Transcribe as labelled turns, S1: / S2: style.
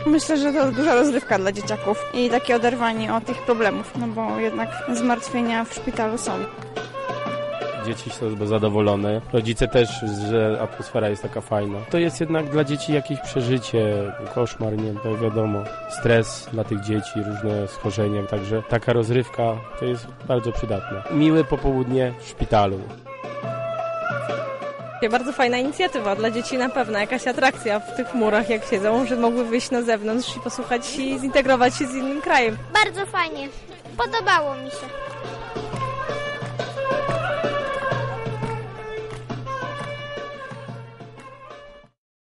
S1: Myślę, że to duża rozrywka dla dzieciaków i takie oderwanie od tych problemów, no bo jednak zmartwienia w szpitalu są.
S2: Dzieci są zadowolone, rodzice też, że atmosfera jest taka fajna. To jest jednak dla dzieci jakieś przeżycie, koszmar, nie, to wiadomo, stres dla tych dzieci, różne schorzenia, także taka rozrywka to jest bardzo przydatne. Miłe popołudnie w szpitalu.
S3: Bardzo fajna inicjatywa dla dzieci na pewno, jakaś atrakcja w tych murach jak siedzą, że mogły wyjść na zewnątrz i posłuchać i zintegrować się z innym krajem.
S4: Bardzo fajnie, podobało mi się.